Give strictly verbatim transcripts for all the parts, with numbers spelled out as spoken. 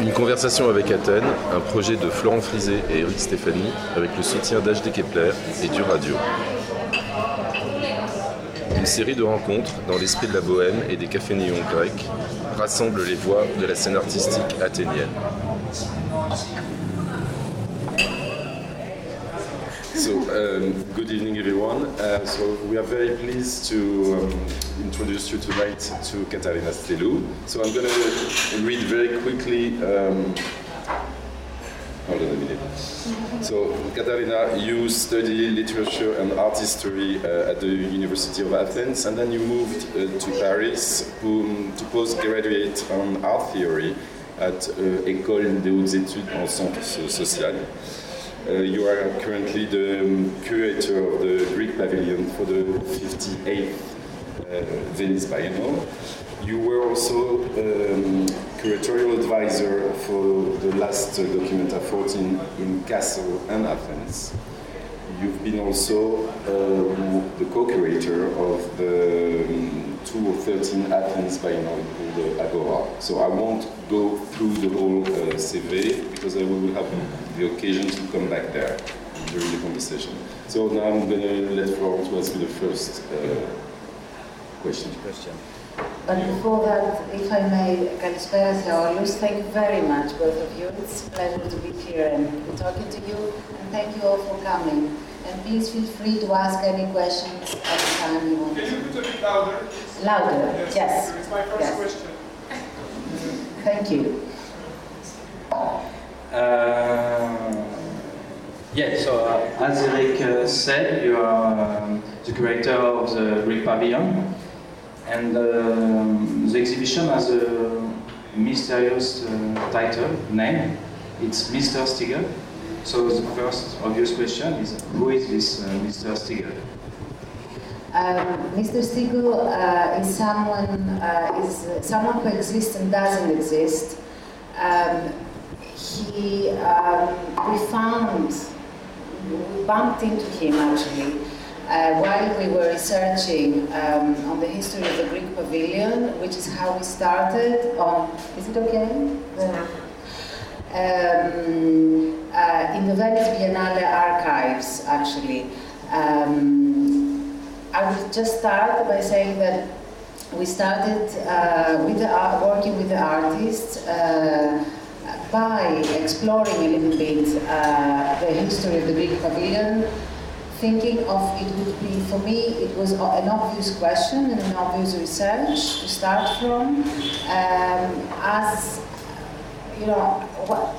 Une conversation avec Athènes, un projet de Florent Frisé et Eric Stéphanie, avec le soutien d'H D Kepler et du Radio. Une série de rencontres dans l'esprit de la bohème et des cafés néons grecs rassemble les voix de la scène artistique athénienne. So, um, good evening everyone. Uh, so we are very pleased to um, introduce you tonight to Katarina Stelou. So I'm going to read very quickly. Um, hold on a minute. So Katarina, you study literature and art history uh, at the University of Athens, and then you moved uh, to Paris um, to postgraduate on art theory at uh, École des Hautes Études en Sciences Sociales. Uh, you are currently the um, curator of the Greek Pavilion for the fifty-eighth uh, Venice Biennale. You were also um, curatorial advisor for the last uh, Documenta fourteen in Kassel and Athens. You've been also uh, the co-curator of the um, two thirteen Athens Biennale called the Agora. So I won't go through the whole uh, C V because I will have the occasion to come back there during the conversation. So now I'm going to let Florent to ask you the first uh, question. question. But before that, if I may, Kalispera σε όλους. Thank you very much, both of you. It's a pleasure to be here and be talking to you. And thank you all for coming. And please feel free to ask any questions anytime you want. Can you put a bit louder? Louder, yes. yes. It's my first yes. question. Thank you. Uh, yeah, so uh, as Eric uh, said, you are um, the curator of the Greek Pavilion, and um, the exhibition has a mysterious uh, title, name. It's Mister Stiegl. So the first obvious question is, who is this uh, Mister Stiegl? Um, Mister Stiegl uh, is someone uh, is someone who exists and doesn't exist. Um, he um, we found we bumped into him actually uh, while we were researching um, on the history of the Greek Pavilion, which is how we started. On is it okay? Yeah. Um, uh, in the Venice Biennale archives, actually. Um, I will just start by saying that we started uh, with the art, working with the artists uh, by exploring a little bit uh, the history of the Greek Pavilion, thinking of it would be, for me, it was an obvious question and an obvious research to start from, um, as, you know, what,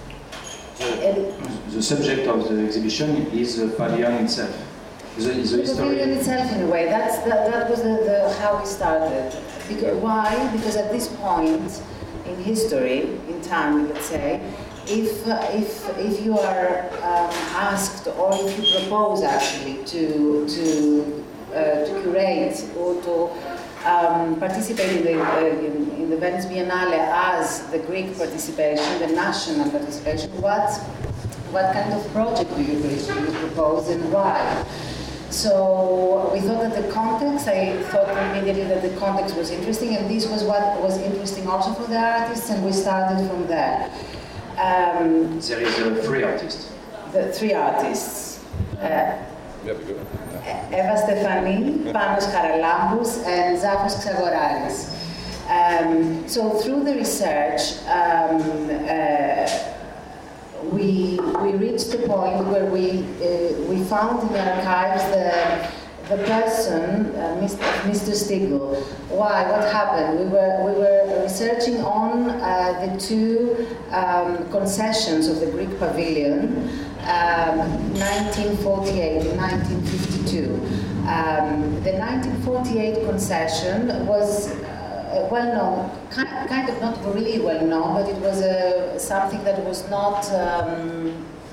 the, the subject of the exhibition is the pavilion itself. The, the, the pavilion itself, in a way. That's that, that was the, the how we started. Because, why? Because at this point in history, in time, let's say, if uh, if if you are um, asked or if you propose actually to to uh, to curate or to um, participate in the uh, in, in the Venice Biennale as the Greek participation, the national participation, what what kind of project do you, do you propose and why? So we thought that the context, I thought immediately that the context was interesting, and this was what was interesting also for the artists, and we started from there. Um, there is a three artists. The three artists. Uh, Yeah, we go. Eva Stefani, Panos Charalambous, and Zafos Xagoraris. Um, so through the research, um, uh, we we reached the point where we uh, we found in the archives the the person, uh, Mister Stiegl. Why? What happened? We were we were researching on uh, the two um, concessions of the Greek Pavilion, um, nineteen forty-eight and nineteen fifty-two. Um, the nineteen forty-eight concession was uh, well known, kind, kind of not really well known, but it was uh, something that was not. Um,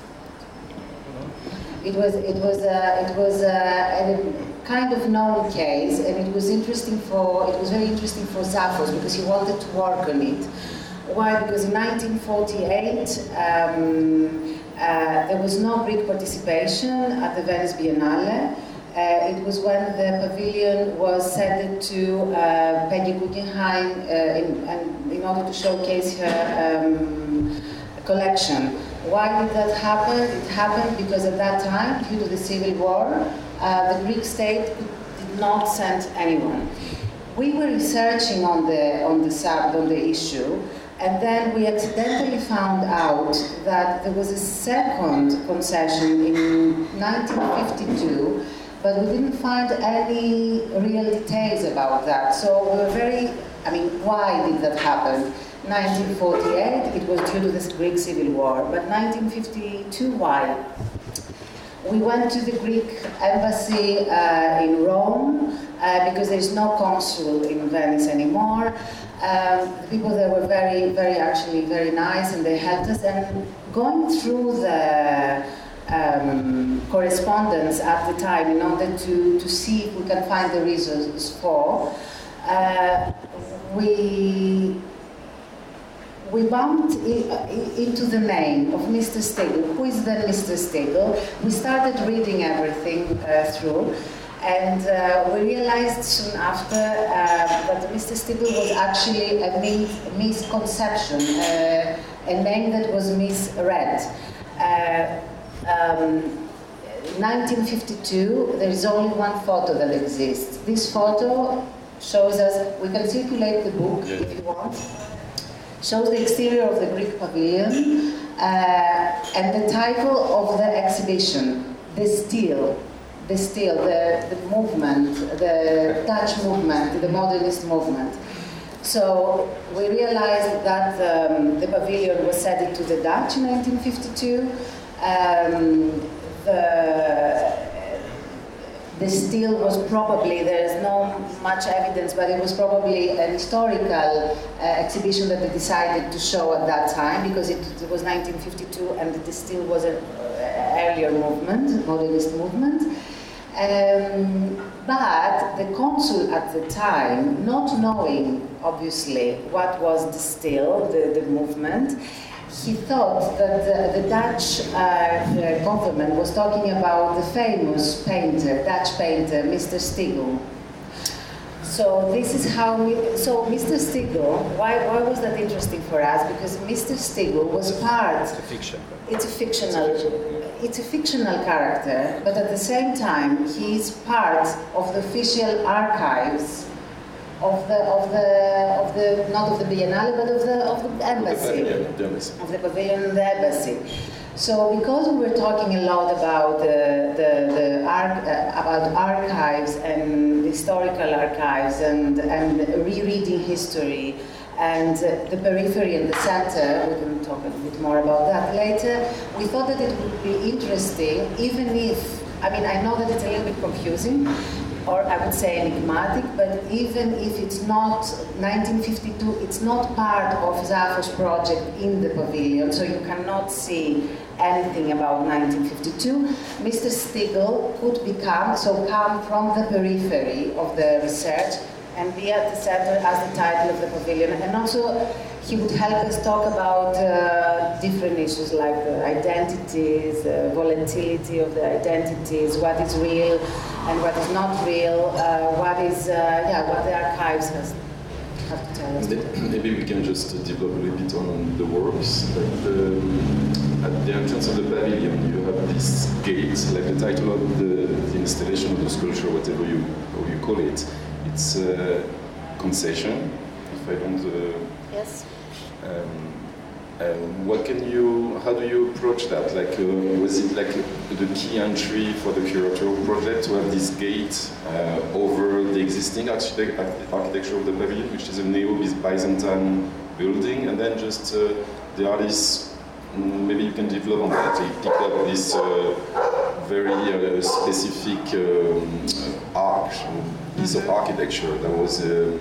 it was it was uh, it was uh, a kind of known case, and it was interesting for it was very interesting for Zafos because he wanted to work on it. Why? Because in nineteen forty-eight. Um, Uh, there was no Greek participation at the Venice Biennale, Uh, it was when the pavilion was sent to uh, Peggy Guggenheim uh, in, and in order to showcase her um, collection. Why did that happen? It happened because at that time, due to the civil war, uh, the Greek state did not send anyone. We were researching on the on the sub on the issue, and then we accidentally found out that there was a second concession in nineteen fifty-two, but we didn't find any real details about that. So we were very, I mean, why did that happen? nineteen forty-eight, it was due to the Greek Civil War, but nineteen fifty-two, why? We went to the Greek embassy uh, in Rome uh, because there's no consul in Venice anymore. Um, the people there were very, very, actually very nice, and they helped us. And going through the um, correspondence at the time in order to, to see if we can find the reasons for, uh, we we bumped into the name of Mister Stegel. Who is then Mister Stegel? We started reading everything uh, through, and uh, we realized soon after uh, that Mister Stegel was actually a misconception, uh, a name that was misread. Uh, um, nineteen fifty-two, there is only one photo that exists. This photo shows us, we can circulate the book yeah. if you want, shows the exterior of the Greek pavilion uh, and the title of the exhibition, The Steel, the Steel, the, the movement, the Dutch movement, the modernist movement. So we realized that um, the pavilion was ceded to the Dutch in nineteen fifty-two. Um, the, the steel was probably, there is no much evidence, but it was probably an historical uh, exhibition that they decided to show at that time, because it, it was nineteen fifty-two and the steel was an uh, earlier movement, modernist movement. Um, but the consul at the time, not knowing, obviously, what was the steel, the, the movement, he thought that the, the Dutch uh, the government was talking about the famous painter, Dutch painter, Mister Stegel. So this is how we, so Mister Stegel, why, why was that interesting for us? Because Mister Stegel was part, it's a fiction. It's a fictional, it's a fictional character, but at the same time, he is part of the official archives of the of the of the not of the Biennale, but of the of the embassy, of the, embassy. of the pavilion and the embassy. So because we were talking a lot about the the, the arch, uh, about archives and historical archives and and rereading history and uh, the periphery and the center, we can talk a bit more about that later. We thought that it would be interesting, even if, I mean, I know that it's a little bit confusing, or I would say enigmatic, but even if it's not nineteen fifty-two, it's not part of Zaphos project in the pavilion, so you cannot see anything about nineteen fifty-two. Mister Stegel could become, so come from the periphery of the research and be at the center as the title of the pavilion. And also, he would help us talk about uh, different issues like the identities, uh, volatility of the identities, what is real and what is not real, uh, what is, uh, yeah, what the archives has, have to tell us. Maybe we can just develop a little bit on the works. Like the, at the entrance of the pavilion, you have this gate, like the title of the, the installation of the sculpture, whatever you, how you call it. It's a concession, if I don't... Uh, yes. Um, um, what can you, how do you approach that? Like, uh, was it like the key entry for the curatorial project to have this gate uh, over the existing architect architecture of the pavilion, which is a neo-Byzantine building, and then just uh, the artists, maybe you can develop on that, they pick up this uh, very uh, specific um, arch, piece of architecture that was uh,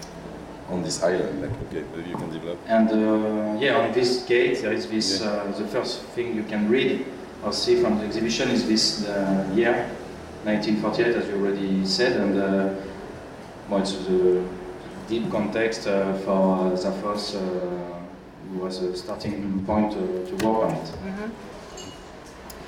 on this island. Like, okay, maybe you can develop. And uh, yeah, on this gate there is this. Yeah. Uh, the first thing you can read or see from the exhibition is this uh, year, nineteen forty-eight, as you already said, and uh, well, it's the deep context uh, for Zaphos. Uh, was a starting point uh, to work on it. Mm-hmm.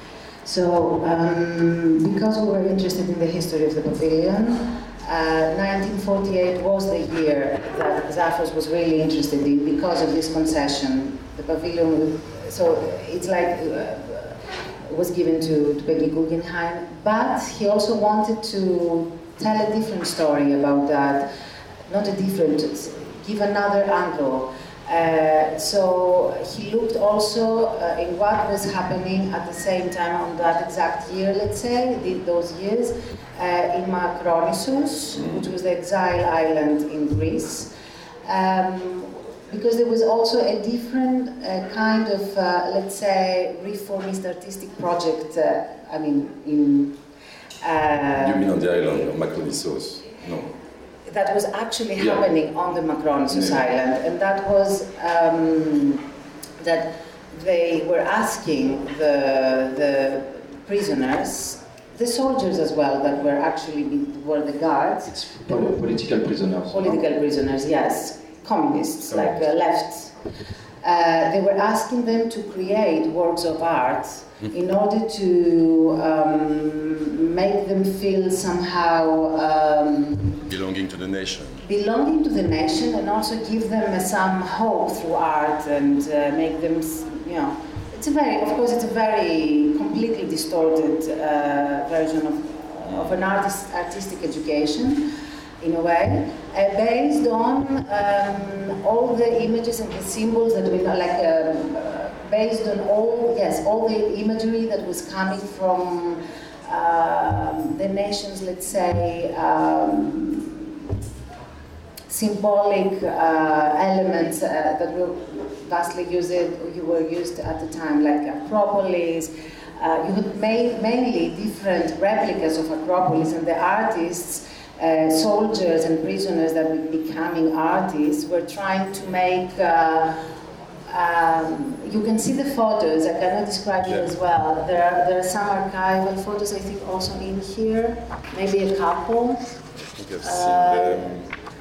So, um, because we were interested in the history of the pavilion, uh, nineteen forty-eight was the year that Zaphos was really interested in because of this concession. The pavilion, so it's like uh, was given to, to Peggy Guggenheim, but he also wanted to tell a different story about that, not a different, give another angle. Uh, so he looked also uh, in what was happening at the same time on that exact year, let's say, the, those years, uh, in Makronissos, which was the exile island in Greece. Um, because there was also a different uh, kind of, uh, let's say, reformist artistic project, uh, I mean, in... Uh, you mean on the island of Makronissos? No. That was actually yeah. happening on the Makronissos yeah. island, and that was um, that they were asking the, the prisoners, the soldiers as well, that were actually be, were the guards. It's pol political prisoners. Political prisoners, yes, communists, like uh, left. Uh, they were asking them to create works of art in order to um, make them feel somehow um, belonging to the nation. Belonging to the nation, and also give them uh, some hope through art and uh, make them, you know, it's a very, of course, it's a very completely distorted uh, version of, of an artist, artistic education, in a way, uh, based on um, all the images and the symbols that we know, like. Um, uh, based on all, yes, all the imagery that was coming from uh, the nation's, let's say, um, symbolic uh, elements uh, that were vastly used, you were used at the time, like Acropolis. Uh, you had made mainly different replicas of Acropolis, and the artists, uh, soldiers and prisoners that were becoming artists, were trying to make uh, Um, you can see the photos, I cannot describe it yeah. as well. There are, there are some archival photos, I think, also in here, maybe a couple. I think I've uh, seen them.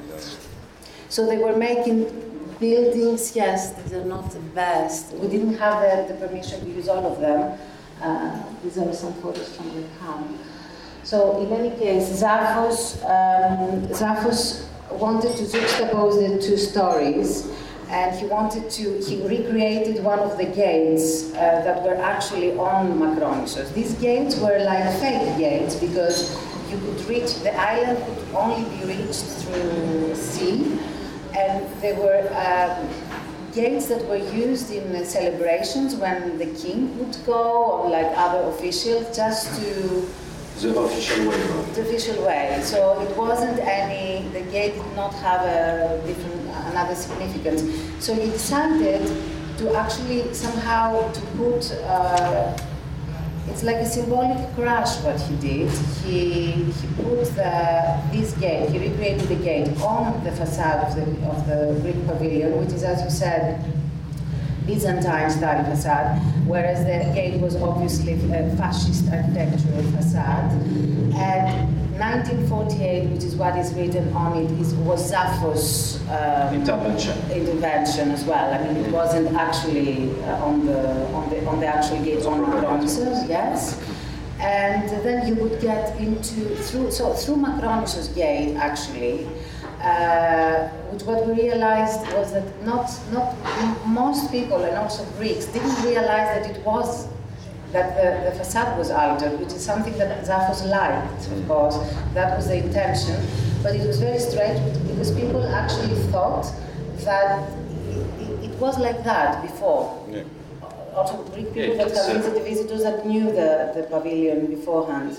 So they were making buildings, yes, these are not the best. We didn't have the, the permission to use all of them. Uh, these are some photos from the camp. So in any case, Zaphos, um, Zaphos wanted to juxtapose the two stories. And he wanted to, he recreated one of the gates uh, that were actually on Makronissos. These gates were like fake gates because you could reach, the island could only be reached through sea. And they were um, gates that were used in uh, celebrations when the king would go, or like other officials, just to... The official way. The official way. So it wasn't any, the gate did not have a different, another significance. So he decided to actually somehow to put, uh, it's like a symbolic crash what he did. He, he put the, this gate, he recreated the gate on the facade of the, of the Greek pavilion, which is, as you said, Byzantine style facade, whereas the gate was obviously a fascist architectural facade. And nineteen forty-eight, which is what is written on it, is, was Zaphos' um, intervention. intervention as well. I mean, it wasn't actually uh, on the on the on the actual gate on Makronissos, yes. And then you would get into through so through Makronissos gate actually. Uh, which what we realized was that not not most people, and also Greeks, didn't realize that it was that the, the facade was altered, which is something that Zaphos liked, of course. That was the intention, but it was very strange because people actually thought that it, it was like that before. Yeah. Also, Greek people yeah, that have visited visitors that knew the, the pavilion beforehand.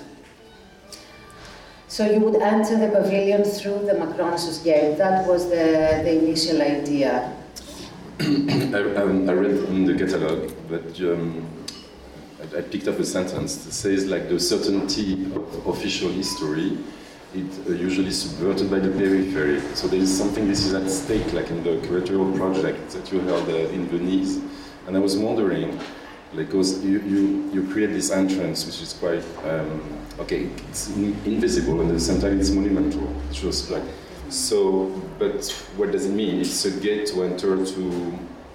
So you would enter the pavilion through the Makronissos gate. That was the, the initial idea. I, um, I read in the catalogue that um, I, I picked up a sentence that says like the certainty of official history, it uh, usually subverted by the periphery. So there is something this is at stake, like in the curatorial project that you held uh, in Venice. And I was wondering, because you, you, you create this entrance, which is quite, um, okay, it's in, invisible, and at the same time it's monumental. It shows like, so, but what does it mean? It's a gate to enter to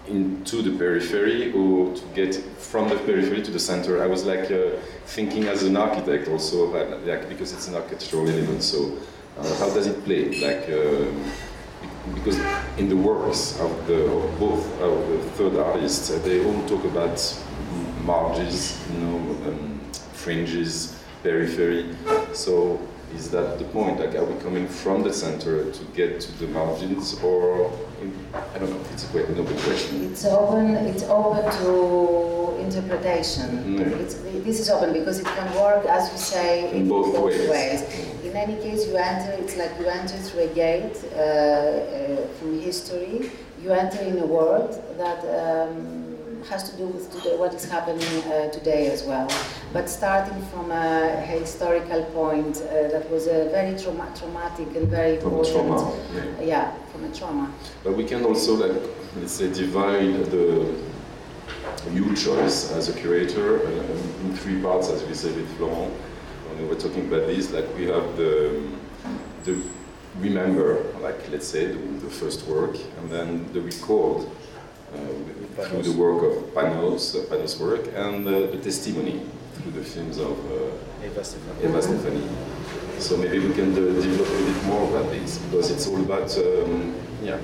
into the periphery or to get from the periphery to the center. I was like uh, thinking as an architect also, like, because it's an architectural element. So uh, how does it play? Like uh, because in the works of the of both of the third artists, uh, they all talk about marges, you know, um, fringes, periphery. So is that the point? Like, are we coming from the center to get to the margins, or in, I don't know? It's a quite an open question. It's open. It's open to interpretation. Mm. It's, this is open because it can work, as you say, in, in both, both ways. ways. In any case, you enter. It's like you enter through a gate uh, uh, from history. You enter in a world that. Um, has to do with today, what is happening uh, today as well. But starting from a historical point uh, that was a very trauma traumatic and very from important. Trauma, yeah. yeah, from a trauma. But we can also, like, let's say, divide the your choice as a curator uh, in three parts, as we say with Florent. When we were talking about this, like we have the the remember, like let's say the, the first work, and then the record. Uh, through the work of Panos, uh, Panos' work, and uh, the testimony through the films of uh, Eva Stefani. Eva Stefani. So maybe we can uh, develop a bit more about this, because it's all about um, yeah,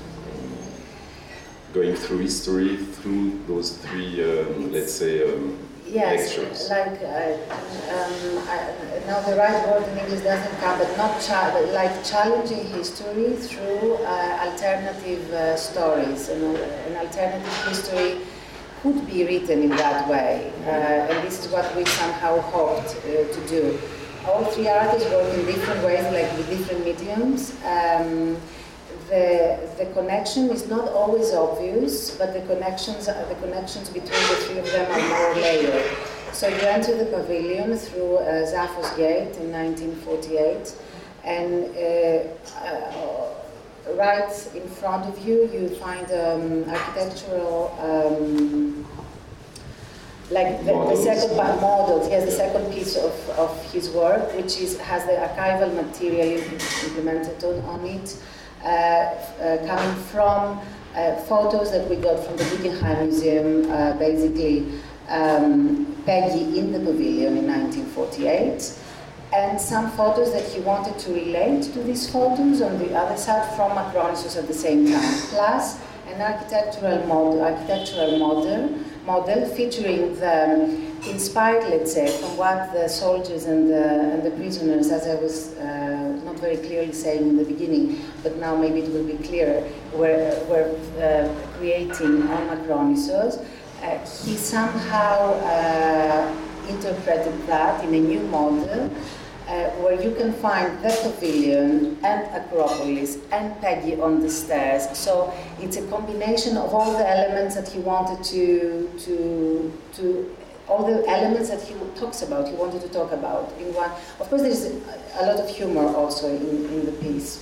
going through history through those three, um, let's say, um, yes, lectures. like uh, um, I, now the right word in English doesn't come, but not cha but like challenging history through uh, alternative uh, stories. You know, an alternative history could be written in that way, uh, and this is what we somehow hoped uh, to do. All three artists work in different ways, like with different mediums. Um, The, the connection is not always obvious, but the connections, the connections between the three of them are more layered. So you enter the pavilion through uh, Zaphos Gate in nineteen forty-eight, and uh, uh, right in front of you, you find um, architectural, um, like the, the second models. Yes, the second piece of, of his work, which is has the archival material implemented on, on it. Uh, uh, coming from uh, photos that we got from the Guggenheim Museum, uh, basically um, Peggy in the pavilion in nineteen forty-eight, and some photos that he wanted to relate to these photos on the other side from Macronissos at the same time, plus an architectural model, architectural model, model featuring the inspired, let's say, from what the soldiers and the, and the prisoners, as I was uh, not very clearly saying in the beginning, but now maybe it will be clearer, were, were uh, creating on Macronissos. Uh, he somehow uh, interpreted that in a new model, uh, where you can find the pavilion and Acropolis and Peggy on the stairs. So it's a combination of all the elements that he wanted to, to, to all the elements that he talks about, he wanted to talk about in one. Of course, there's a lot of humor also in, in the piece.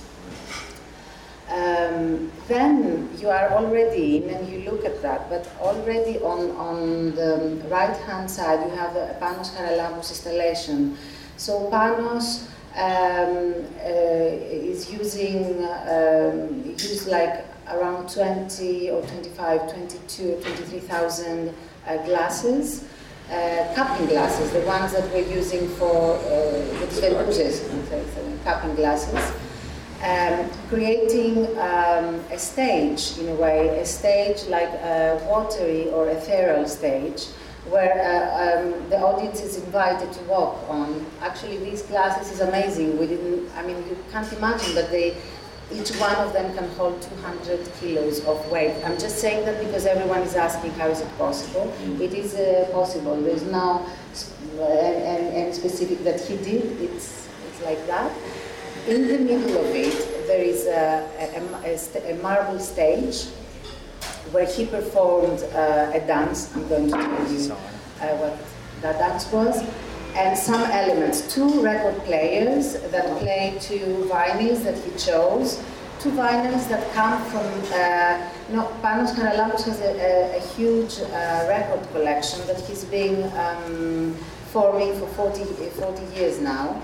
Um, then you are already in and you look at that, but already on, on the right-hand side you have a Panos Charalambous installation. So Panos um, uh, is using, um, used like around twenty or twenty-five, twenty-two, twenty-three thousand uh, glasses. Uh, cupping glasses, the ones that we're using for uh, the uses, cupping glasses, um, creating um, a stage in a way, a stage like a watery or ethereal stage, where uh, um, the audience is invited to walk on. Actually, these glasses is amazing. We didn't, I mean, you can't imagine, but they. Each one of them can hold two hundred kilos of weight. I'm just saying that because everyone is asking how is it possible. It is uh, possible. There's no uh, any specific that he did. It's, it's like that. In the middle of it, there is a, a, a, a marble stage where he performed uh, a dance. I'm going to tell you uh, what that dance was. And some elements, two record players that play two vinyls that he chose, two vinyls that come from, uh, you know, Panos Charalambous has a, a, a huge uh, record collection that he's been um, forming for forty, forty years now.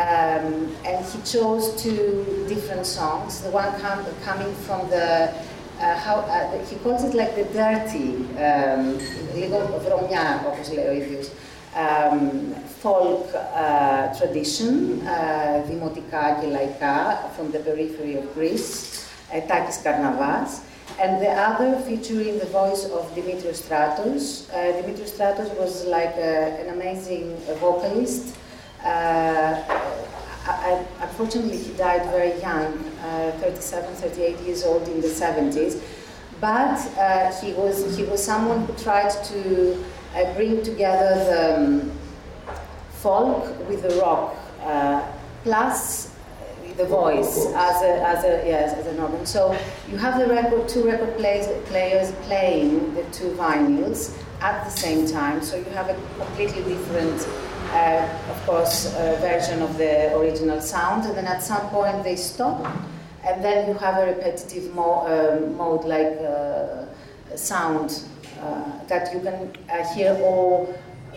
Um, and he chose two different songs, the one com coming from the uh, how, uh, he calls it like the dirty, um, λίγο βρωμιά, όπως λέει ο ίδιος, um, folk uh, tradition, uh, δημοτικά και λαϊκά, from the periphery of Greece, uh, Takis Karnavas. And the other featuring the voice of Dimitrios Stratos. Uh, Dimitrios Stratos was like uh, an amazing uh, vocalist. Uh, I, I, unfortunately, he died very young, uh, thirty-seven, thirty-eight years old in the seventies. But uh, he was he was someone who tried to uh, bring together the um, folk with the rock, uh, plus the voice as a, as a yes as an organ. So you have the record, two record plays, players playing the two vinyls at the same time. So you have a completely different, uh, of course, uh, version of the original sound. And then at some point they stop, and then you have a repetitive mo uh, mode like uh, sound uh, that you can uh, hear all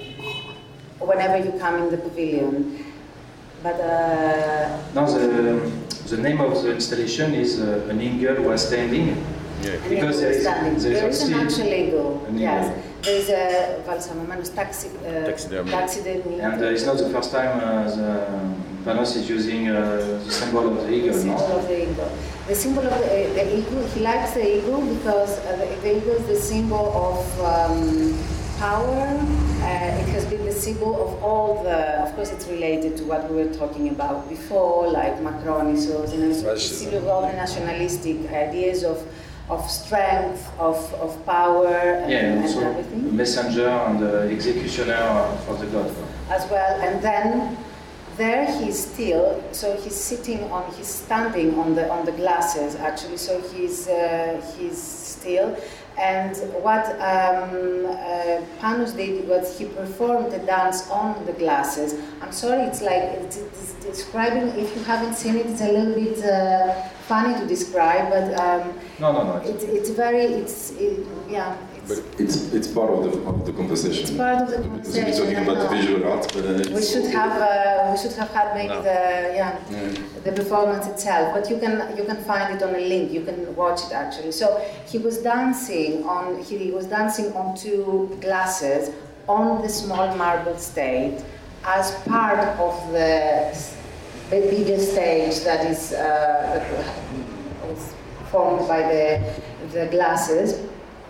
whenever you come in the pavilion. But uh, no, the, the name of the installation is uh, An Eagle Was Standing. Yeah. Because there is, there there is an actual eagle. An yes, eagle. there is a Valsamomenos taxi, uh, Taxidermy. taxidermy. And uh, it's not the first time uh, the Panos is using uh, the symbol of the eagle, The symbol no? of the eagle. The symbol of the, uh, the eagle, he likes the eagle because uh, the, the eagle is the symbol of um, power. Uh, it has been the symbol of all the, of course it's related to what we were talking about before, like Macronisos, you know, so it's symbol of all the nationalistic ideas of, of strength, of, of power, and, Yeah, and and also everything. messenger and uh, executioner for the god. As well, and then there he's still, so he's sitting on, he's standing on the on the glasses actually, so he's uh, he's still. And what um, uh, Panos did was he performed the dance on the glasses. I'm sorry, it's like it's, it's describing. If you haven't seen it, it's a little bit uh, funny to describe, but um, No, no, no. it's it's very it's it, yeah. But it's it's part of the of the conversation. It's part of the Because we're conversation. talking about the visual art, but uh, it's We should have uh, we should have had maybe No. the yeah, Yeah. the performance itself, but you can you can find it on a link. You can watch it actually. So he was dancing on he was dancing on two glasses on the small marble stage as part of the the bigger stage that is uh, was formed by the the glasses.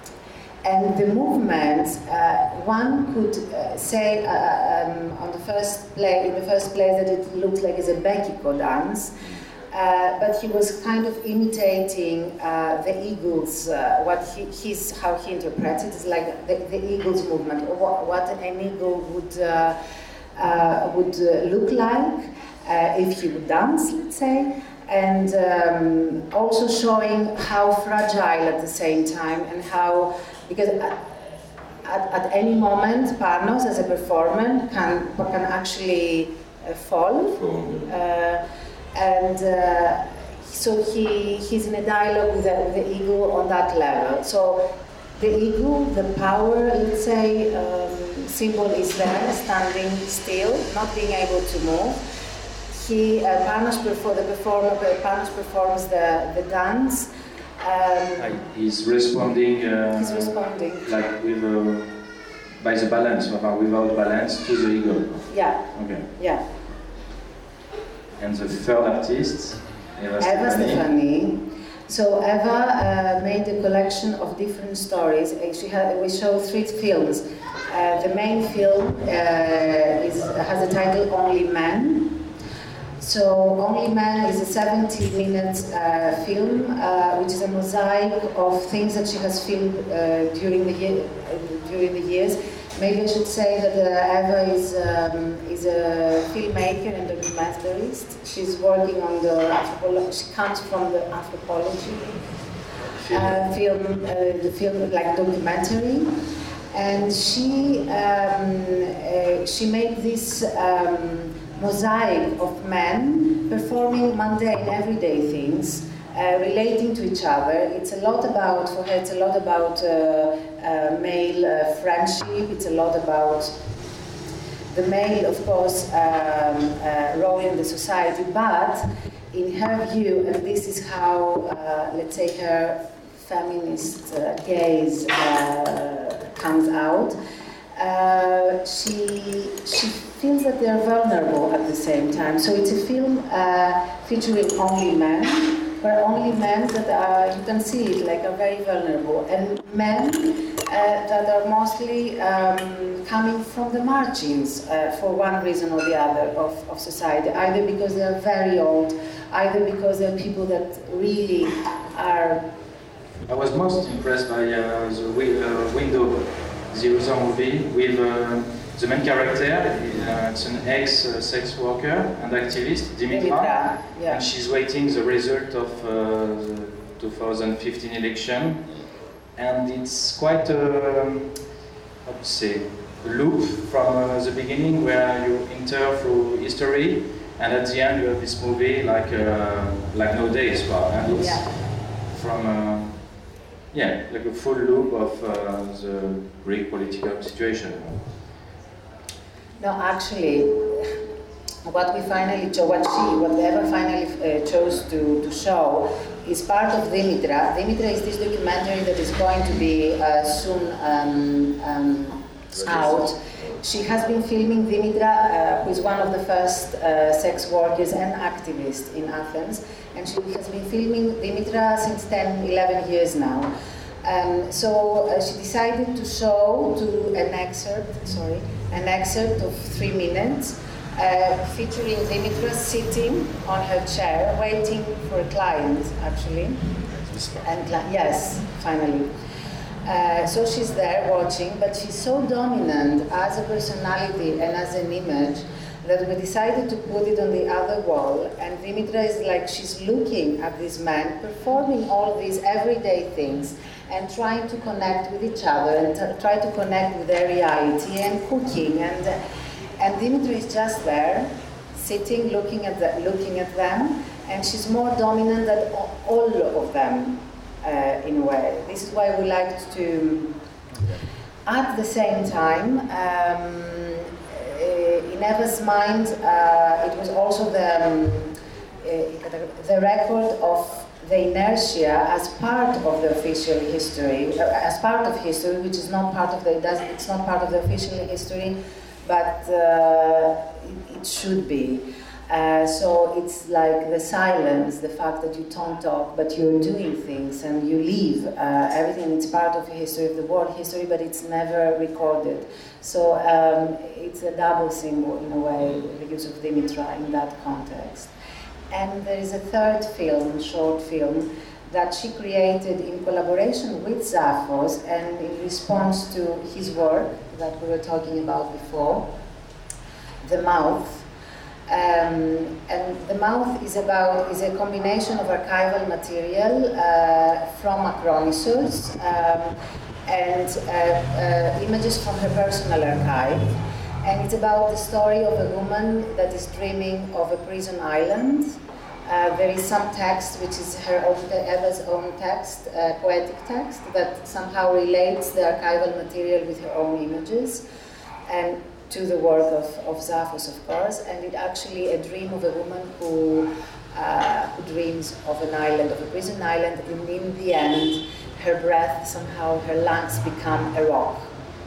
And the movements, uh, one could uh, say uh, um, on the first play, in the first place that it looked like it's a Bekiko dance, uh, but he was kind of imitating uh, the eagles. Uh, what he, his, how he interprets it is like the, the eagle's movement, or what, what an eagle would uh, uh, would uh, look like uh, if he would dance, let's say. And um, also showing how fragile at the same time, and how, because at, at, at any moment Panos as a performer can, can actually uh, fall. Uh, and uh, so he, he's in a dialogue with the, with the eagle on that level. So the eagle, the power, let's say, um, symbol is there, standing still, not being able to move. He, uh, Panos perform, the performer, Panos performs the, the dance. Um, Like he's responding. Uh, he's responding. Like with uh, by the balance, or without balance to the eagle. Yeah, Okay. yeah. And the third artist, Eva, Eva Stefani. Stefani. So Eva uh, made a collection of different stories. She had, we show three films. Uh, the main film uh, is, has the title Only Men. So Only Man is a seventy minute uh, film, uh, which is a mosaic of things that she has filmed uh, during the year, uh, during the years. Maybe I should say that uh, Eva is um, is a filmmaker and documentarist. She's working on the anthropology. She comes from the anthropology uh, film, uh, the film like documentary, and she um, uh, she made this. Um, mosaic of men performing mundane, everyday things, uh, relating to each other. It's a lot about, for her, it's a lot about uh, uh, male uh, friendship, it's a lot about the male, of course, um, uh, role in the society, but in her view, and this is how, uh, let's say, her feminist uh, gaze uh, comes out, uh, she she feels that they're vulnerable at the same time. So it's a film uh, featuring only men, where only men that are, you can see it, like are very vulnerable, and men uh, that are mostly um, coming from the margins uh, for one reason or the other of, of society, either because they are very old, either because they're people that really are. I was most impressed by uh, the wi uh, window, the other movie with uh, the main character. Uh, it's an ex-sex uh, worker and activist, Dimitra, Dimitra, yeah. and she's waiting the result of uh, the two thousand fifteen election, and it's quite a, how to say, a loop from uh, the beginning where you enter through history, and at the end you have this movie like uh, like nowadays, well, and it's yeah. from. Uh, Yeah, like a full loop of uh, the Greek political situation. No, actually, what we finally chose, what she, what Eva finally uh, chose to, to show is part of Dimitra. Dimitra is this documentary that is going to be uh, soon um, um, out. She has been filming Dimitra, uh, who is one of the first uh, sex workers and activists in Athens, and she has been filming Dimitra since ten, eleven years now. Um, so uh, she decided to show to an excerpt, sorry, an excerpt of three minutes, uh, featuring Dimitra sitting on her chair, waiting for a client, actually. And yes, finally. Uh, so she's there watching, but she's so dominant as a personality and as an image that we decided to put it on the other wall, and Dimitra is like, she's looking at these men performing all these everyday things and trying to connect with each other and try to connect with their reality and cooking, and and Dimitra is just there, sitting, looking at the, looking at them, and she's more dominant than all of them. Uh, in a way. This is why we liked to, at the same time, um, in Eva's mind, uh, it was also the, um, uh, the record of the inertia as part of the official history, uh, as part of history, which is not part of the, it does, it's not part of the official history, but uh, it, it should be. Uh, so it's like the silence, the fact that you don't talk, but you're doing things and you leave. Uh, everything, it's part of the history of the world history, but it's never recorded. So um, it's a double symbol in a way, the use of Dimitra in that context. And there is a third film, short film, that she created in collaboration with Zaphos and in response to his work that we were talking about before, The Mouth. Um, and The Mouth is about is a combination of archival material uh, from Acronissos um, and uh, uh, images from her personal archive. And it's about the story of a woman that is dreaming of a prison island. Uh, there is some text, which is her own, Eva's own text, uh, poetic text, that somehow relates the archival material with her own images. And to the work of, of Zaphos, of course, and it's actually a dream of a woman who, uh, who dreams of an island, of a prison island, and in the end, her breath, somehow her lungs become a rock.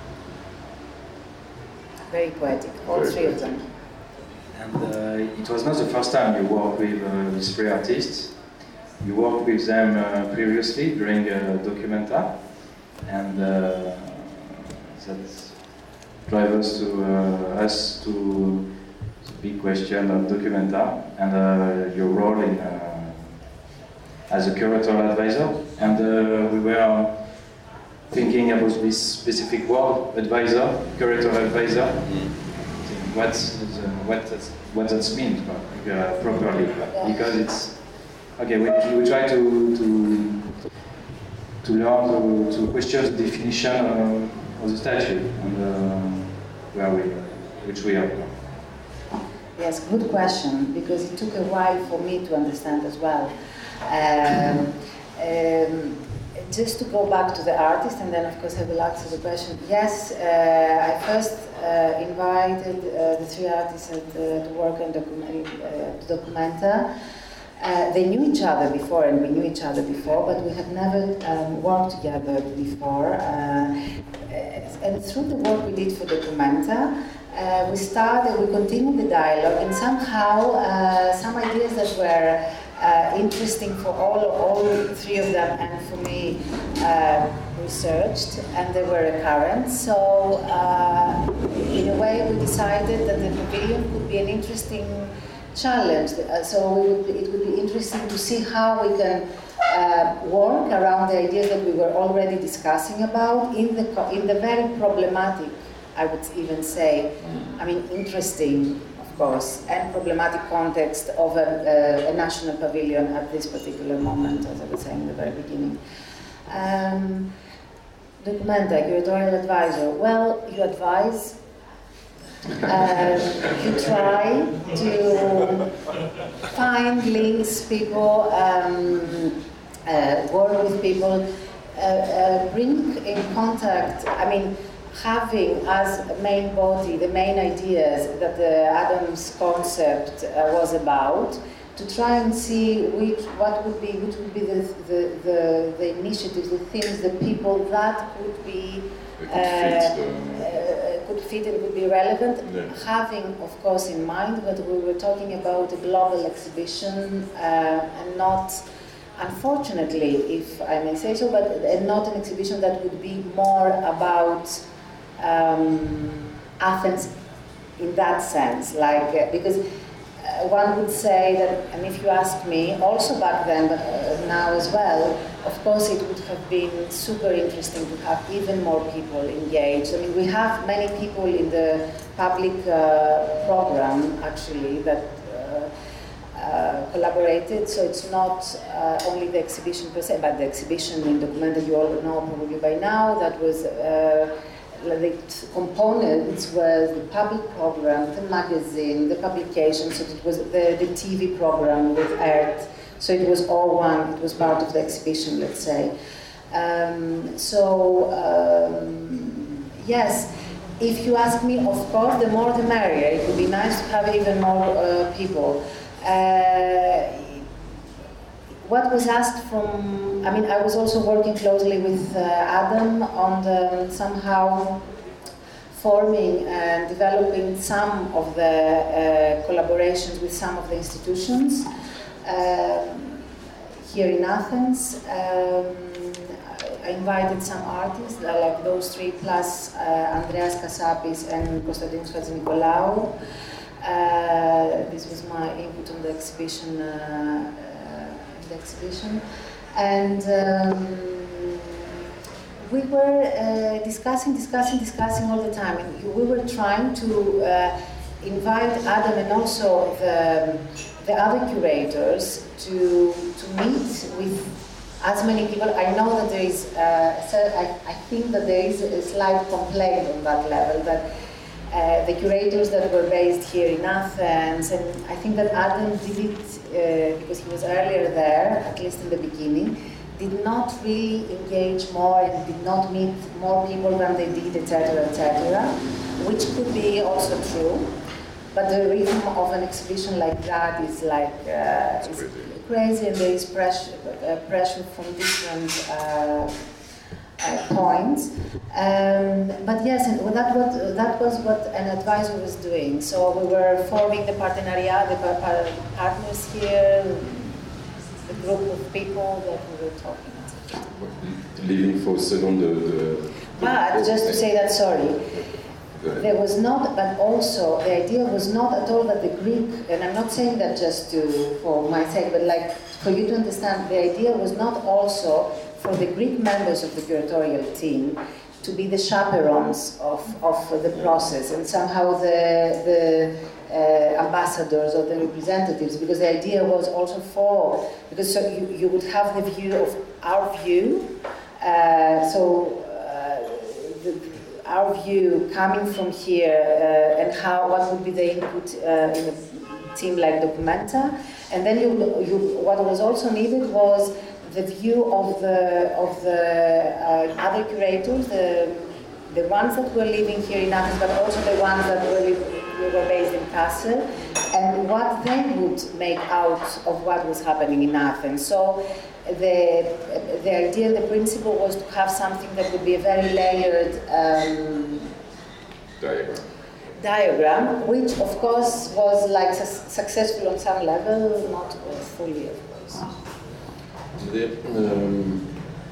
Very poetic, all Very three poetic. of them. And uh, it was not the first time you worked with uh, these three artists. You worked with them uh, previously during uh, Documenta, and uh, that's drive us to uh, us to the big question of Documenta and uh, your role in uh, as a curatorial advisor. And uh, we were thinking about this specific word, advisor, curatorial advisor. Mm-hmm. What's the, what that's, what that means uh, properly, because it's okay. We, we try to to to learn to, to question the definition of, of the statue and uh, where we, which we are. Yes, good question, because it took a while for me to understand as well. Um, um, just to go back to the artist, and then of course I will answer the question. Yes, uh, I first uh, invited uh, the three artists at, uh, to work on document, uh, Documenta. Uh, they knew each other before, and we knew each other before, but we had never um, worked together before. Uh, and through the work we did for Documenta, uh, we started, we continued the dialogue, and somehow uh, some ideas that were uh, interesting for all, all three of them, and for me, uh, researched, and they were recurrent. So, uh, in a way, we decided that the pavilion could be an interesting challenge. Uh, so we would, it would be interesting to see how we can uh, work around the ideas that we were already discussing about in the in the very problematic, I would even say, I mean interesting, of course, and problematic context of a, a, a national pavilion at this particular moment, as I was saying in the very beginning. Um, Documenta, curatorial advisor. Well, you advise. Uh, you try to find links, people, um, uh, work with people, uh, uh, bring in contact, I mean, having as main body the main ideas that the Adams concept uh, was about, to try and see which, what would be, which would be the, the, the, the initiatives, the things, the people that could be Uh, uh, could fit and could be relevant, yeah. Having, of course, in mind that we were talking about a global exhibition uh, and not, unfortunately, if I may say so, but uh, not an exhibition that would be more about um, Athens in that sense, like, uh, because uh, one would say that, and if you ask me, also back then, but uh, now as well, of course it would have been super interesting to have even more people engaged. I mean, we have many people in the public uh, program, actually, that uh, uh, collaborated, so it's not uh, only the exhibition per se, but the exhibition in Documenta, you all know probably by now, that was uh, the components was the public program, the magazine, the publication, so it was the, the T V program with Earth, so it was all one, it was part of the exhibition, let's say. Um, so, um, yes, if you ask me, of course, the more the merrier. It would be nice to have even more uh, people. Uh, What was asked from, I mean, I was also working closely with uh, Adam on the, somehow forming and developing some of the uh, collaborations with some of the institutions uh, here in Athens. Um, I invited some artists, like those three, plus uh, Andreas Kasapis and Konstantinos Hatzinikolaou. Uh, this was my input on the exhibition. Uh, exhibition, and um, we were uh, discussing, discussing, discussing all the time. And we were trying to uh, invite Adam and also the, the other curators to to meet with as many people. I know that there is, uh, so I, I think that there is a slight complaint on that level, that Uh, the curators that were based here in Athens, and I think that Adam did it uh, because he was earlier there, at least in the beginning, did not really engage more and did not meet more people than they did, et cetera, et cetera, which could be also true. But the rhythm of an exhibition like that is like uh, is crazy. crazy, and there is pressure, uh, pressure from different. Uh, Uh, points, um, but yes, and that what that was what an advisor was doing. So we were forming the partenariat, the par partners here, the group of people that we were talking about. Leaving for a second the. the but just to say that, sorry, there was not, but also the idea was not at all that the Greek, and I'm not saying that just to for my sake, but like for you to understand, the idea was not also for the Greek members of the curatorial team to be the chaperones of, of the process and somehow the, the uh, ambassadors or the representatives, because the idea was also for, because so you, you would have the view of our view, uh, so uh, the, our view coming from here uh, and how, what would be the input uh, in a team like Documenta, and then you, you, what was also needed was the view of the of the uh, other curators, the the ones that were living here in Athens, but also the ones that were, were based in Kassel, and what they would make out of what was happening in Athens. So the, the idea, the principle was to have something that would be a very layered um, diagram. diagram, which of course was like su successful on some level, not fully, of course. The, um,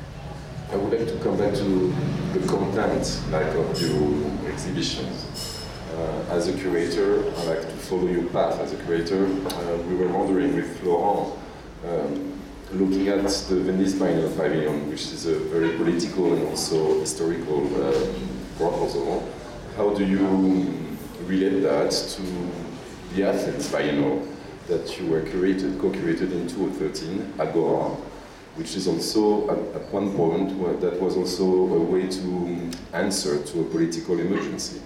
I would like to come back to the content like of your exhibitions. Uh, as a curator, I like to follow your path as a curator. Uh, we were wondering with Florent, um, looking at the Venice Biennial Pavilion, which is a very political and also historical uh, proposal. How do you relate that to the Athens Biennial that you were curated, co-curated in two thousand thirteen, Agora, which is also at, at one point where that was also a way to answer to a political emergency.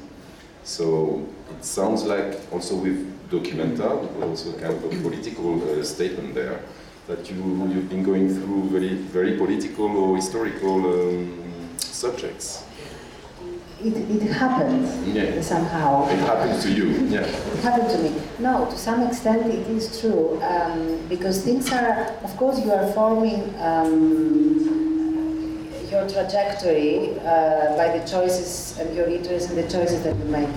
So it sounds like also with Documenta, there was also kind of a political uh, statement there, that you, you've been going through very, very political or historical um, subjects. It, it happened yeah. somehow. It happened to you, yeah. It happened to me. No, to some extent it is true, um, because things are, of course you are forming um, your trajectory uh, by the choices and your interests and the choices that you make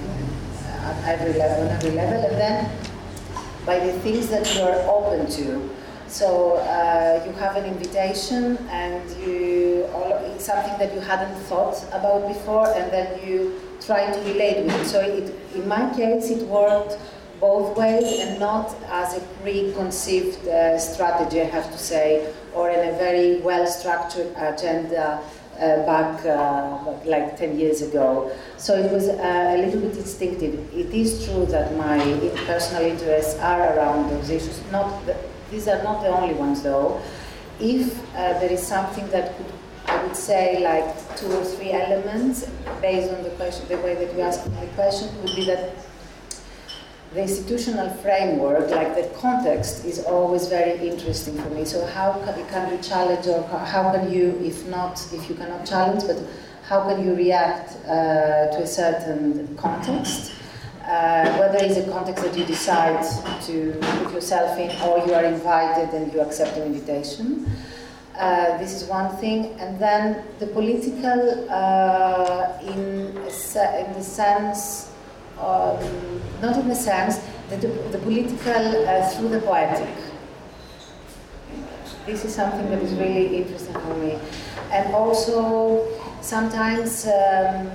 at every level, on every level, and then by the things that you are open to. So uh, you have an invitation and you, it's something that you hadn't thought about before, and then you try to relate with it. So it, in my case it worked both ways, and not as a preconceived uh, strategy, I have to say, or in a very well-structured agenda uh, back uh, like ten years ago. So it was uh, a little bit instinctive. It is true that my personal interests are around those issues. Not the, these are not the only ones, though. If uh, there is something that could, I would say, like two or three elements, based on the question, the way that you asked me the question, would be that the institutional framework, like the context, is always very interesting for me. So how can, can you challenge, or how can you, if not, if you cannot challenge, but how can you react uh, to a certain context? Uh, whether it's a context that you decide to put yourself in, or you are invited and you accept an invitation. Uh, this is one thing. And then the political, uh, in, a, in the sense, Um, not in the sense that the, the political uh, through the poetic. This is something that is really interesting for me. And also sometimes, um,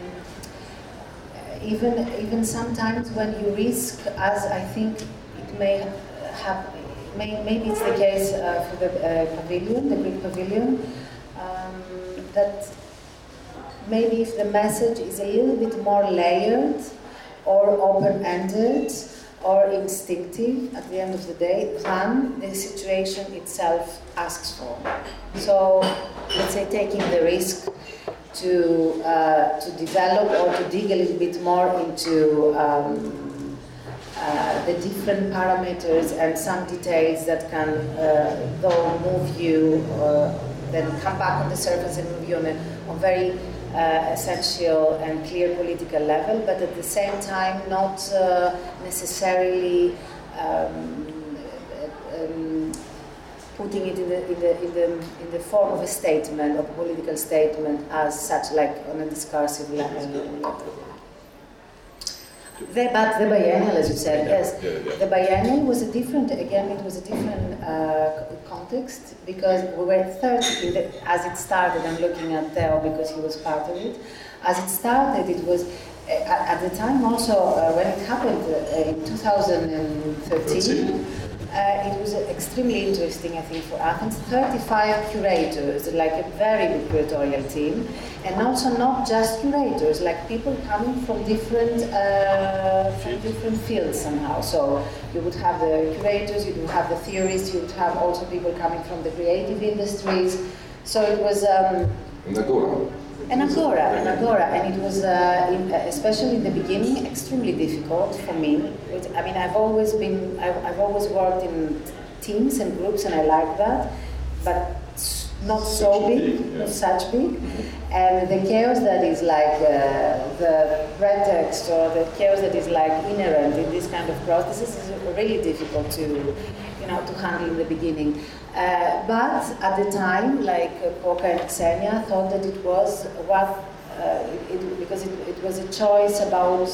even, even sometimes when you risk, as I think it may have, may, maybe it's the case uh, for the uh, pavilion, the Greek pavilion, um, that maybe if the message is a little bit more layered, or open-ended, or instinctive at the end of the day, than the situation itself asks for. So, let's say taking the risk to uh, to develop or to dig a little bit more into um, uh, the different parameters and some details that can, uh, though move you, uh, then come back on the surface and move you on a on very Uh, essential and clear political level, but at the same time not uh, necessarily um, um, putting it in the, in, the, in, the, in the form of a statement, of a political statement as such, like on a discursive level. The, but the biennial, as you said, yes, yeah, yeah. The biennial was a different, again, it was a different uh, context, because we were thirty, in the, as it started, I'm looking at Theo because he was part of it, as it started, it was, uh, at the time also, uh, when it happened uh, in two thousand thirteen, uh, it was extremely interesting, I think, for Athens, thirty-five curators, like a very big curatorial team, and also not just curators, like people coming from different uh, from different fields somehow. So you would have the curators, you would have the theorists, you would have also people coming from the creative industries. So it was um, an agora. An agora, an agora, and it was, uh, in, especially in the beginning, extremely difficult for me. It, I mean, I've always been, I've, I've always worked in teams and groups, and I like that, but not so big, yeah. not such big. And the chaos that is like uh, the pretext or the chaos that is like inherent in this kind of processes is really difficult to, you know, to handle in the beginning. Uh, but at the time, like uh, Poca and Xenia thought that it was what, uh, it, it, because it, it was a choice about,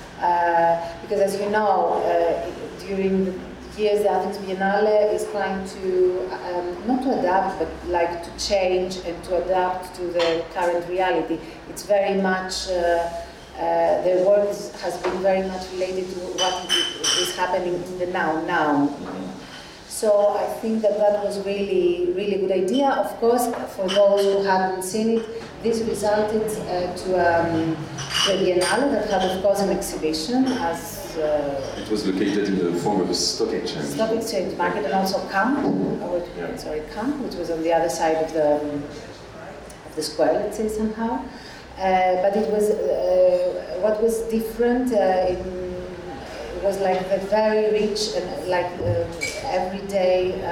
uh, because as you know, uh, during the years the Athens Biennale is trying to, um, not to adapt, but like to change and to adapt to the current reality. It's very much, uh, uh, their work is, has been very much related to what is happening in the now, now. So I think that that was really, really good idea. Of course, for those who hadn't seen it, this resulted uh, to, um, to a Biennale that had, of course, an exhibition as uh, it was located in the former stock exchange. Stock exchange market, and also Camp, or, yeah. sorry, Camp, which was on the other side of the of the square, let's say somehow. Uh, but it was uh, what was different. Uh, in, It was like a very rich and like uh, everyday uh,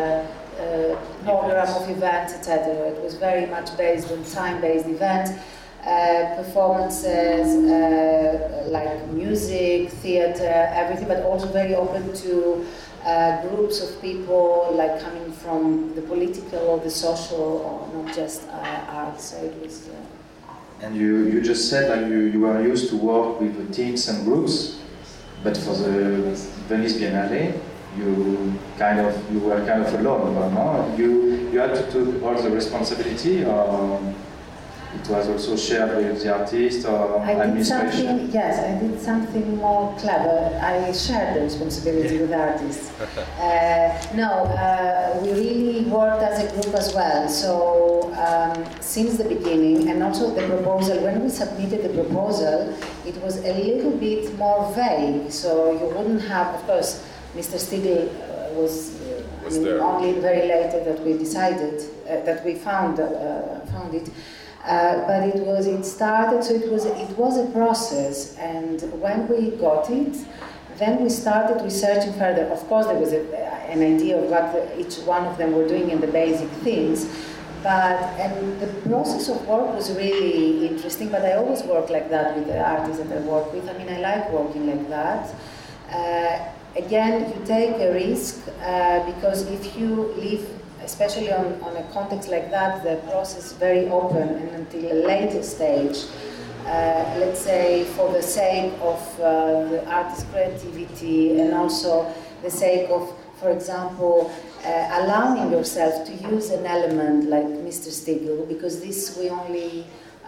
uh, program of events, et cetera. It was very much based on time-based events, uh, performances, uh, like music, theater, everything, but also very open to uh, groups of people, like coming from the political or the social, or not just uh, art. So it was. Uh, and you, you just said that you, you are used to work with teams and groups. But for the Venice Biennale, you kind of you were kind of alone, no? You you had to take all the responsibility, or it was also shared with the artist or I administration? did something, yes, I did something more clever. I shared the responsibility with artists. Uh, no, uh, we really worked as a group as well. So um, since the beginning, and also the proposal, when we submitted the proposal, it was a little bit more vague. So you wouldn't have, of course, Mister Stiegel uh, was, uh, was I mean, there. only very later that we decided, uh, that we found, uh, found it. Uh, but it was, it started, so it was, it was a process, and when we got it, then we started researching further. Of course, there was a, an idea of what the, each one of them were doing and the basic things, but, and the process of work was really interesting, but I always work like that with the artists that I work with. I mean, I like working like that. Uh, again, you take a risk, uh, because if you leave, especially on, on a context like that, the process is very open, and until a later stage, uh, let's say for the sake of uh, the artist's creativity, and also the sake of, for example, uh, allowing yourself to use an element like Mister Stiegel, because this we only,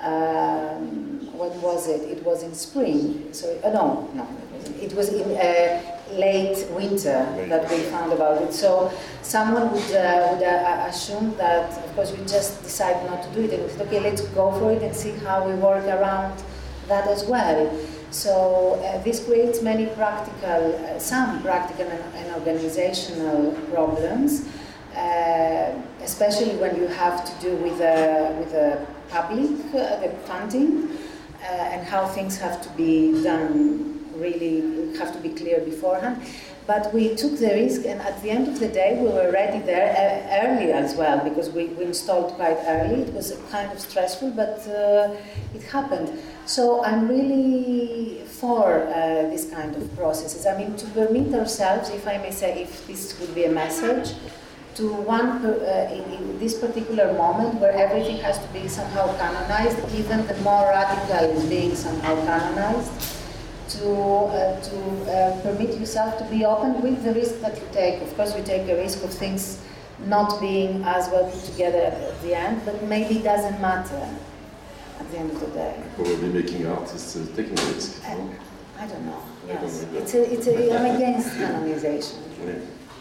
um, what was it? It was in spring, so, uh, no, no, it was in uh, late winter that we found about it. So someone would, uh, would uh, assume that, of course, we just decided not to do it, and we said, okay, let's go for it and see how we work around that as well. So uh, this creates many practical, uh, some practical and, and organizational problems, uh, especially when you have to do with a, with a public, uh, the funding, uh, and how things have to be done, really have to be clear beforehand. But we took the risk, and at the end of the day, we were ready there uh, early as well, because we, we installed quite early. It was kind of stressful, but uh, it happened. So I'm really for uh, this kind of processes. I mean, to permit ourselves, if I may say, if this would be a message, to one, per, uh, in, in this particular moment where everything has to be somehow canonized, even the more radical is being somehow canonized, to, uh, to uh, permit yourself to be open with the risk that you take. Of course, we take a risk of things not being as well put together at the end, but maybe it doesn't matter at the end of the day. Probably making art is uh, taking a risk. I, No? I don't know. I don't Yes, know. it's a, it's a, I'm against canonization. Yeah.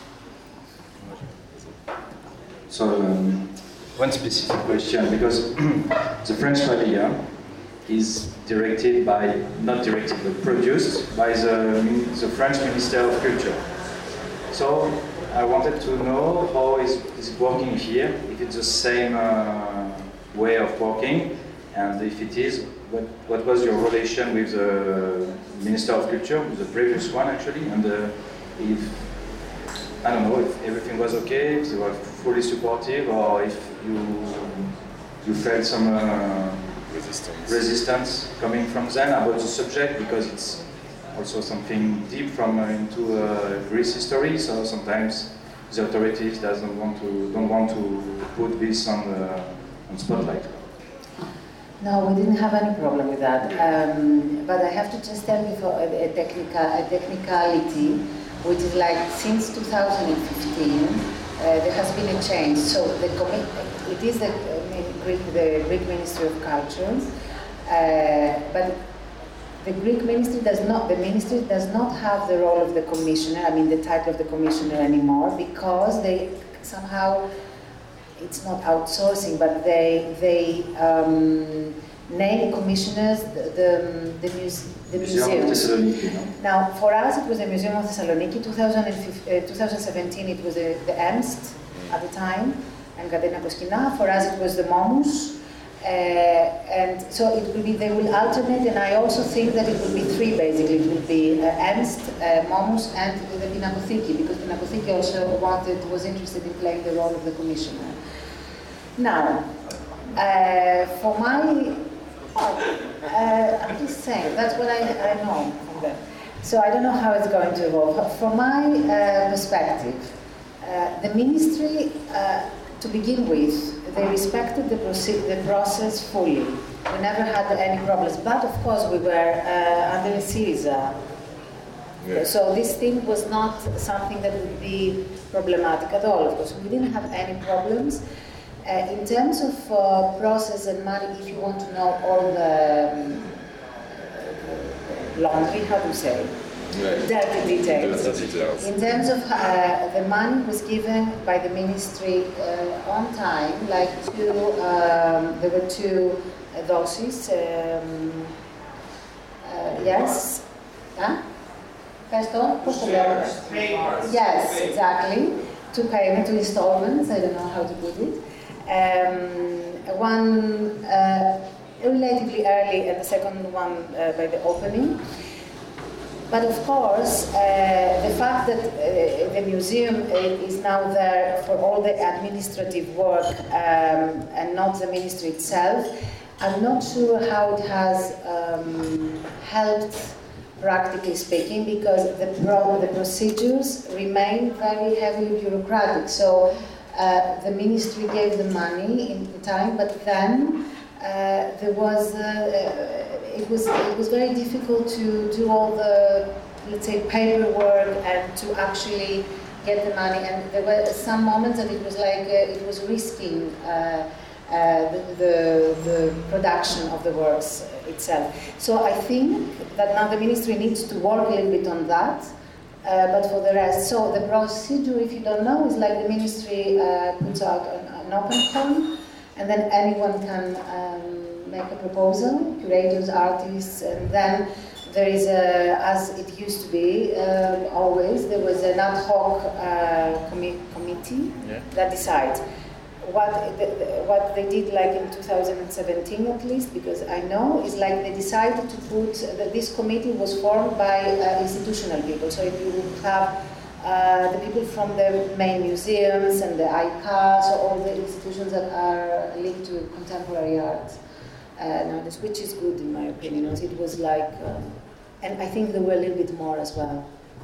So, um, one specific question, because the French Pavilion is directed by, not directed, but produced by the, the French Minister of Culture. So, I wanted to know how is, is it working here, if it's the same uh, way of working, and if it is, what, what was your relation with the Minister of Culture, with the previous one actually, and uh, if I don't know if everything was okay, if they were fully supportive, or if you you felt some uh, resistance. resistance coming from them about the subject, because it's also something deep from uh, into uh, Greece history. So sometimes the authorities doesn't want to don't want to put this on the on spotlight. No, we didn't have any problem with that. Um, but I have to just tell you for a, a, technical, a technicality, which is like since two thousand fifteen, uh, there has been a change. So the commit, it is the, uh, Greek, the Greek Ministry of Culture, uh, but the Greek Ministry does not, the Ministry does not have the role of the commissioner, I mean the title of the commissioner anymore, because they somehow, it's not outsourcing, but they they um, name commissioners the the, the, muse, the museums. Now, for us, it was the Museum of Thessaloniki. twenty seventeen, it was the, the Ernst at the time, and Katerina Koskina. For us, it was the Momus. Uh, and so it will be, they will alternate, and I also think that it will be three basically. It will be uh, Ernst, uh, Momus, and the Pinakotheki, because Pinakotheki also wanted, was interested in playing the role of the commissioner. Now, uh, for my, uh, I'm just saying, that's what I, I know from them. So I don't know how it's going to evolve. From my uh, perspective, uh, the ministry, uh, to begin with, they respected the, the process fully. We never had any problems, but of course we were uh, under Syriza. Yeah. So this thing was not something that would be problematic at all. Of course, we didn't have any problems. Uh, in terms of uh, process and money, if you want to know all the um, laundry, how do you say? Right. Dirty details. Dirty details. In terms of uh, the money was given by the ministry uh, on time, like two, um, there were two uh, doses. Um, uh, yes? Huh? Yes, exactly. Two payments, two installments, I don't know how to put it. Um, one uh, relatively early and the second one uh, by the opening. But of course, uh, the fact that uh, the museum is now there for all the administrative work um, and not the ministry itself, I'm not sure how it has um, helped, practically speaking, because the, pro the procedures remain very heavily bureaucratic. So uh, the ministry gave the money in time, but then uh, there was uh, It was, it was very difficult to do all the, let's say, paperwork and to actually get the money. And there were some moments that it was like, uh, it was risking uh, uh, the, the, the production of the works itself. So I think that now the ministry needs to work a little bit on that. Uh, but for the rest, so the procedure, if you don't know, is like the ministry uh, puts out an, an open call, and then anyone can um, make a proposal, curators, artists, and then there is a, as it used to be, uh, always, there was an ad hoc uh, commi committee yeah. that decides. What, the, the, what they did like in two thousand seventeen at least, because I know, is like they decided to put, that this committee was formed by uh, institutional people, so you would have uh, the people from the main museums and the I C A, so all the institutions that are linked to contemporary art. Uh, now, this, which is good in my opinion. It was like, um, and I think there were a little bit more as well.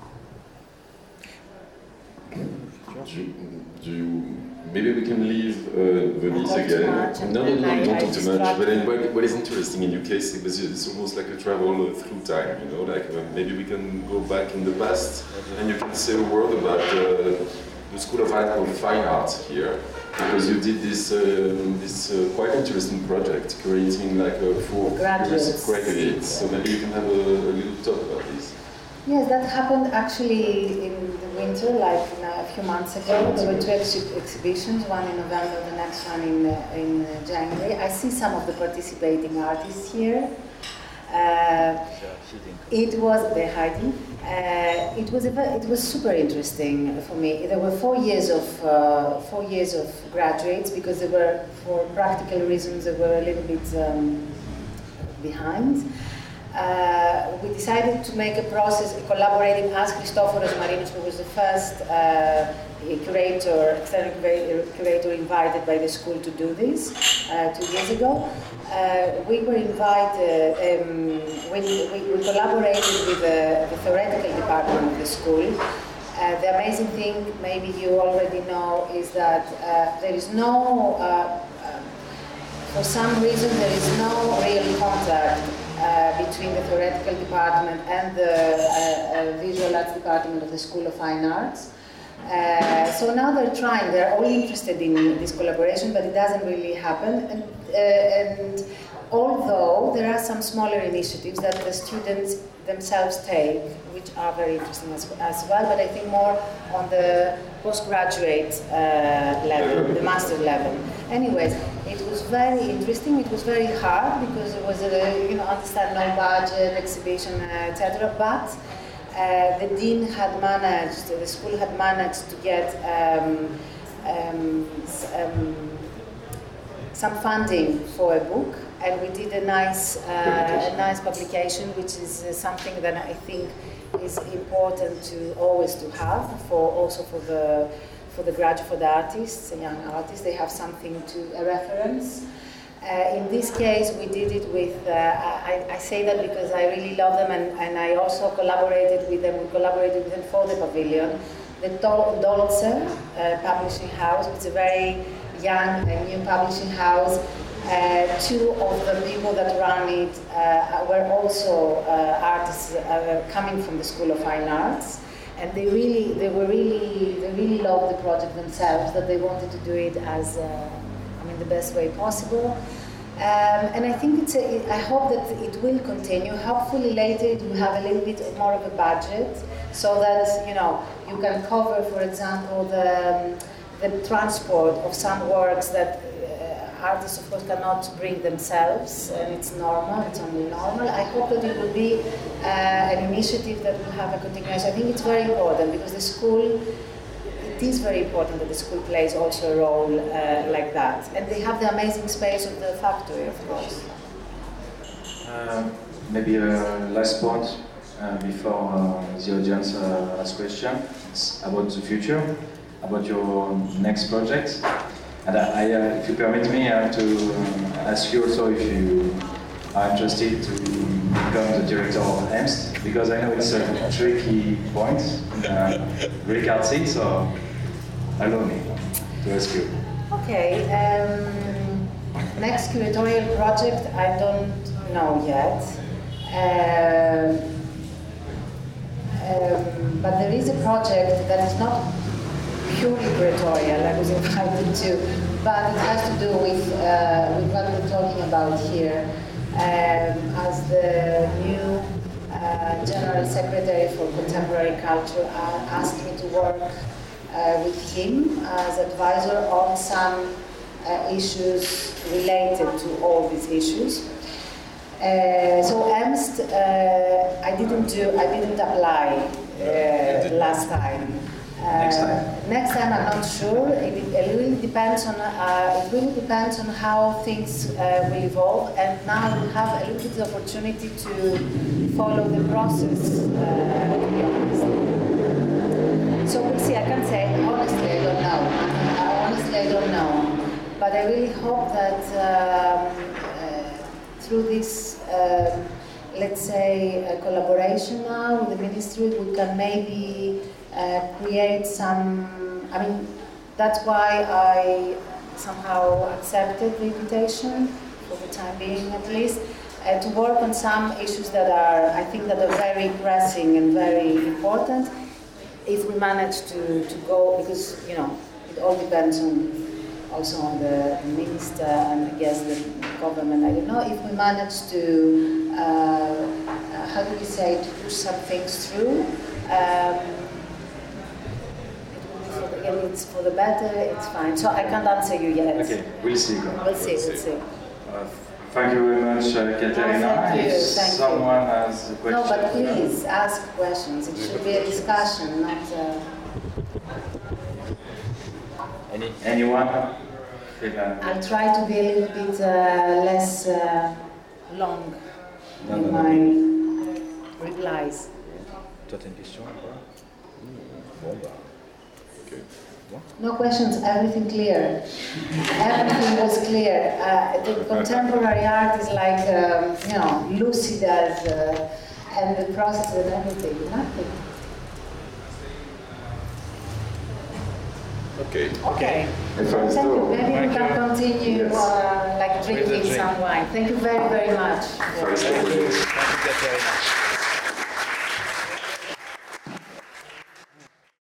Do you, do you, maybe we can leave uh, Venise again. No, no, no, no, don't talk too much. But then, what, what is interesting in your case, it was, it's almost like a travel through time, you know, like uh, maybe we can go back in the past and you can say a word about uh, the School of Art of Fine Art here. Because you did this uh, this uh, quite interesting project, creating like a four graduates. graduates. So maybe you can have a, a little talk about this. Yes, that happened actually in the winter, like a few months ago. There were two ex exhibitions, one in November, the next one in uh, in uh, January. I see some of the participating artists here. Uh, it was the hiding. Uh, it was a, it was super interesting for me. There were four years of uh, four years of graduates, because they were, for practical reasons, they were a little bit um, behind. uh, we decided to make a process collaborating as Christoforos Marinos, who was the first uh, curator, external curator invited by the school to do this uh, two years ago. Uh, we were invited, um, we, we, we collaborated with the, the theoretical department of the school. Uh, the amazing thing, maybe you already know, is that uh, there is no, uh, uh, for some reason, there is no real contact uh, between the theoretical department and the uh, uh, visual arts department of the School of Fine Arts. Uh, so now they're trying, they're all interested in this collaboration, but it doesn't really happen. And, uh, and although there are some smaller initiatives that the students themselves take, which are very interesting as, as well, but I think more on the postgraduate uh, level, the master level. Anyways, it was very interesting, it was very hard because it was a, you know, understand no budget, exhibition, uh, et cetera. But Uh, the dean had managed, the school had managed to get um, um, um, some funding for a book, and we did a nice, uh, a nice publication, which is uh, something that I think is important to always to have for also for the for the graduate, for the artists, the young artists. They have something to a reference. Uh, in this case, we did it with, uh, I, I say that because I really love them, and, and I also collaborated with them, we collaborated with them for the pavilion. The Dol Dolce uh, publishing house, it's a very young and new publishing house. Uh, two of the people that run it uh, were also uh, artists uh, coming from the School of Fine Arts. And they really, they were really, they really loved the project themselves, that they wanted to do it as uh, in the best way possible. Um, and I think it's a, I hope that it will continue. Hopefully later it will have a little bit more of a budget so that, you know, you can cover, for example, the, the transport of some works that uh, artists, of course, cannot bring themselves, and it's normal, it's only normal. I hope that it will be uh, an initiative that will have a continuation. I think it's very important because the school, it is very important that the school plays also a role uh, like that. And they have the amazing space of the factory, of course. Uh, maybe a last point uh, before uh, the audience uh, asks question. It's about the future, about your next project. And I, I, uh, if you permit me, I have to uh, ask you also if you are interested to become the director of E M S T, because I know it's a tricky point, uh, Greek art scene, so allow me to ask you. Okay, um, next curatorial project, I don't know yet. Um, um, but there is a project that is not purely curatorial, I was invited to, but it has to do with, uh, with what we're talking about here. Um, as the new uh, General Secretary for Contemporary Culture uh, asked me to work uh, with him as advisor on some uh, issues related to all these issues. Uh, so E M S T, uh, I didn't do, I didn't apply uh, last time. Uh, next time. Next time, I'm not sure. It, it really depends on. Uh, it really depends on how things uh, will evolve. And now we have a little bit of opportunity to follow the process. Uh, to be honest. So we'll see. I can't say honestly. I don't know. Uh, honestly, I don't know. But I really hope that um, uh, through this, uh, let's say, uh, collaboration now with the ministry, we can maybe. Uh, create some, I mean, that's why I somehow accepted the invitation, for the time being at least, uh, to work on some issues that are, I think that are very pressing and very important, if we manage to, to go, because, you know, it all depends on, also on the minister and I guess the government, I don't know, if we manage to, uh, uh, how do we say, to push some things through, um, it's for the better, it's fine. So I can't answer you yet. Okay, we'll see. We'll see, we'll see. Uh, thank you very much, uh, Katerina. No, thank you, if thank someone you. has a question. No, but please ask questions. It should be a discussion, not a... Any, anyone? I'll try to be a little bit uh, less uh, long. in my replies. Toi, t'as une question encore? Bon, bah. Okay. No questions, everything clear. Everything was clear. Uh, the contemporary art is like, um, you know, lucid as, uh, and the process and everything, nothing. Okay. Okay. If I Thank you. stop. Maybe we Thank can you. continue Yes. uh, like With the drinking drink. some wine. Thank you very, very much. If I stop again. Thank you very much.